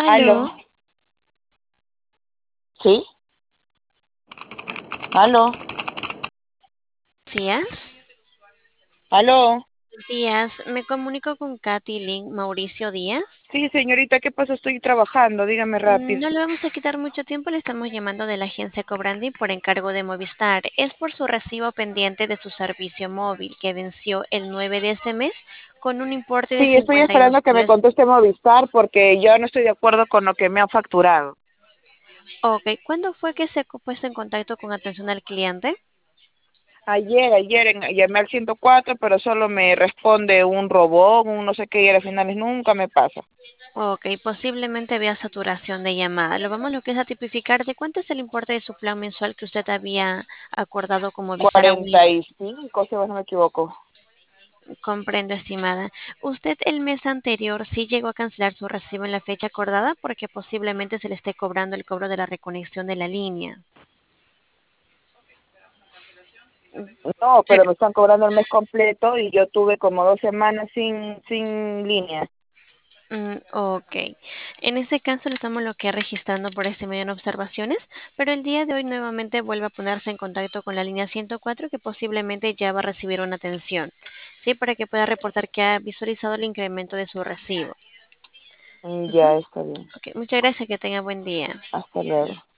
Aló, Aló, ¿sí? Aló, días. aló. Días, me comunico con Katy Lynn Mauricio Díaz. Sí, señorita, ¿qué pasa? Estoy trabajando, dígame rápido. No le vamos a quitar mucho tiempo, le estamos llamando de la agencia Cobrandi por encargo de Movistar. Es por su recibo pendiente de su servicio móvil que venció el 9 de este mes con un importe de Sí, estoy 52 esperando que me soles. conteste Movistar porque yo no estoy de acuerdo con lo que me han facturado. Ok, ¿cuándo fue que se ha puesto en contacto con atención al cliente? Ayer llamé al 104, pero solo me responde un robot, un no sé qué, y al final nunca me pasa. Ok, posiblemente vea saturación de llamada. Lo vamos lo que es a tipificar de cuánto es el importe de su plan mensual que usted había acordado con Movistar aún. 45, si no me equivoco. Comprendo, estimada. ¿Usted el mes anterior sí llegó a cancelar su recibo en la fecha acordada? Porque posiblemente se le esté cobrando el cobro de la reconexión de la línea. No, Pero, pero me están cobrando el mes completo y yo tuve como 2 semanas sin línea. ok. En ese caso le estamos lo que registrando por este medio en observaciones, pero el día de hoy nuevamente vuelve a ponerse en contacto con la línea 104 que posiblemente ya va a recibir una atención, ¿sí? Para que pueda reportar que ha visualizado el incremento de su recibo. Ya, está bien. Ok, muchas gracias, que tenga buen día. Hasta luego.